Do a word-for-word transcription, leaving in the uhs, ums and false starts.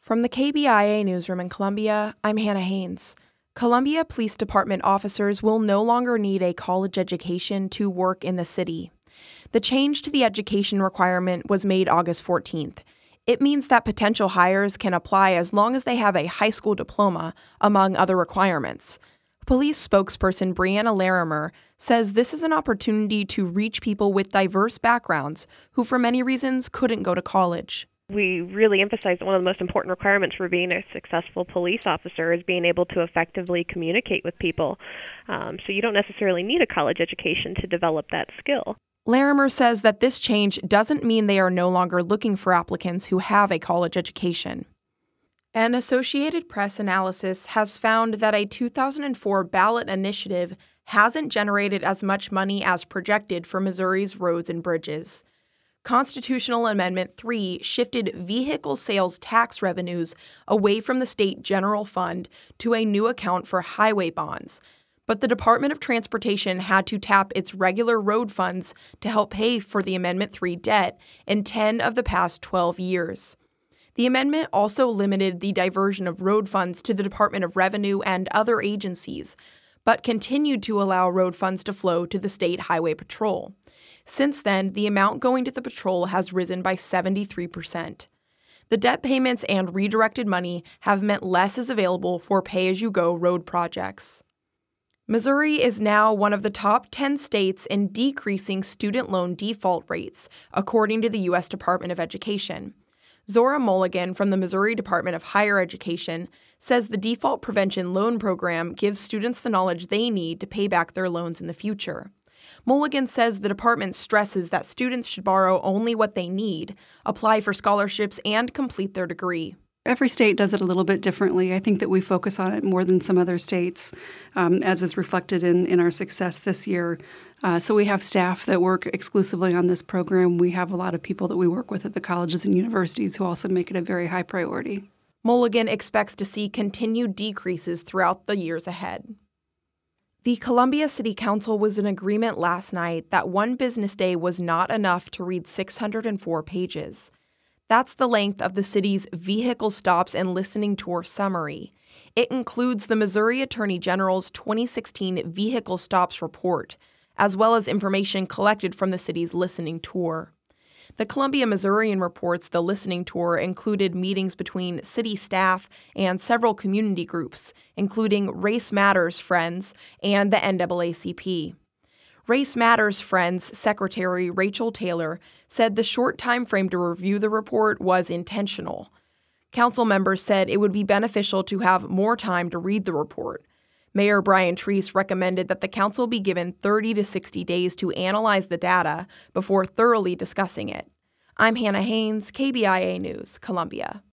From the K B I A newsroom in Columbia, I'm Hannah Haynes. Columbia Police Department officers will no longer need a college education to work in the city. The change to the education requirement was made August fourteenth. It means that potential hires can apply as long as they have a high school diploma, among other requirements. Police spokesperson Brianna Larimer says this is an opportunity to reach people with diverse backgrounds who, for many reasons, couldn't go to college. We really emphasize that one of the most important requirements for being a successful police officer is being able to effectively communicate with people. Um, so you don't necessarily need a college education to develop that skill. Larimer says that this change doesn't mean they are no longer looking for applicants who have a college education. An Associated Press analysis has found that a two thousand four ballot initiative hasn't generated as much money as projected for Missouri's roads and bridges. Constitutional Amendment three shifted vehicle sales tax revenues away from the state general fund to a new account for highway bonds, but the Department of Transportation had to tap its regular road funds to help pay for the Amendment three debt in ten of the past twelve years. The amendment also limited the diversion of road funds to the Department of Revenue and other agencies, but continued to allow road funds to flow to the State Highway Patrol. Since then, the amount going to the patrol has risen by seventy-three percent. The debt payments and redirected money have meant less is available for pay-as-you-go road projects. Missouri is now one of the top ten states in decreasing student loan default rates, according to the U S Department of Education. Zora Mulligan from the Missouri Department of Higher Education says the default prevention loan program gives students the knowledge they need to pay back their loans in the future. Mulligan says the department stresses that students should borrow only what they need, apply for scholarships, and complete their degree. Every state does it a little bit differently. I think that we focus on it more than some other states, um, as is reflected in, in our success this year. Uh, so we have staff that work exclusively on this program. We have a lot of people that we work with at the colleges and universities who also make it a very high priority. Mulligan expects to see continued decreases throughout the years ahead. The Columbia City Council was in agreement last night that one business day was not enough to read six hundred four pages. That's the length of the city's vehicle stops and listening tour summary. It includes the Missouri Attorney General's twenty sixteen Vehicle Stops Report, as well as information collected from the city's listening tour. The Columbia Missourian reports the listening tour included meetings between city staff and several community groups, including Race Matters Friends and the N double A C P. Race Matters Friends Secretary Rachel Taylor said the short time frame to review the report was intentional. Council members said it would be beneficial to have more time to read the report. Mayor Brian Treese recommended that the council be given thirty to sixty days to analyze the data before thoroughly discussing it. I'm Hannah Haynes, K B I A News, Columbia.